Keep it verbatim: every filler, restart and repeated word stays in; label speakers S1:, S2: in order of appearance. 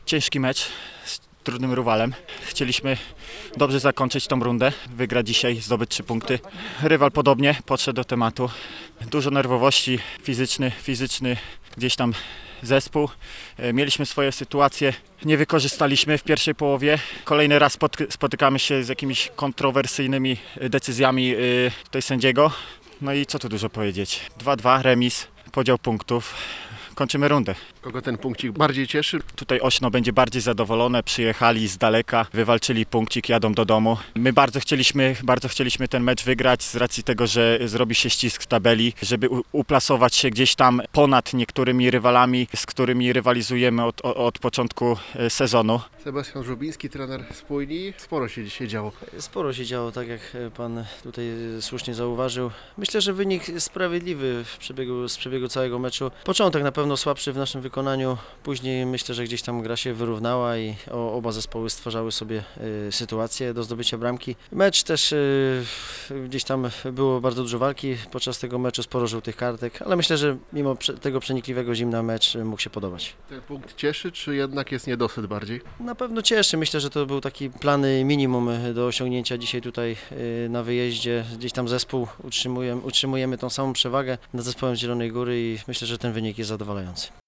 S1: Ciężki mecz z trudnym rywalem. Chcieliśmy dobrze zakończyć tą rundę, wygrać dzisiaj, zdobyć trzy punkty. Rywal podobnie podszedł do tematu. Dużo nerwowości, fizyczny, fizyczny gdzieś tam zespół. Mieliśmy swoje sytuacje, nie wykorzystaliśmy w pierwszej połowie. Kolejny raz spotykamy się z jakimiś kontrowersyjnymi decyzjami tutaj sędziego. No i co tu dużo powiedzieć. dwa dwa, remis, podział punktów. Kończymy rundę.
S2: Kogo ten punkcik bardziej cieszy?
S1: Tutaj Ośno będzie bardziej zadowolone, przyjechali z daleka, wywalczyli punkcik, jadą do domu. My bardzo chcieliśmy, bardzo chcieliśmy ten mecz wygrać z racji tego, że zrobi się ścisk w tabeli, żeby uplasować się gdzieś tam ponad niektórymi rywalami, z którymi rywalizujemy od, od początku sezonu.
S2: Sebastian Żubiński, trener Spójni. Sporo się dzisiaj działo.
S3: Sporo się działo, tak jak Pan tutaj słusznie zauważył. Myślę, że wynik sprawiedliwy w przebiegu, z przebiegu całego meczu. Początek na pewno słabszy w naszym wykonaniu, później myślę, że gdzieś tam gra się wyrównała i oba zespoły stwarzały sobie y, sytuację do zdobycia bramki. Mecz też y, gdzieś tam było bardzo dużo walki podczas tego meczu, sporo żółtych kartek, ale myślę, że mimo prze, tego przenikliwego zimna mecz mógł się podobać.
S2: Ten punkt cieszy, czy jednak jest niedosyt bardziej?
S3: Na pewno cieszy, myślę, że to był taki plan minimum do osiągnięcia dzisiaj tutaj y, na wyjeździe. Gdzieś tam zespół utrzymujemy, utrzymujemy tą samą przewagę nad zespołem z Zielonej Góry i myślę, że ten wynik jest zadowalający.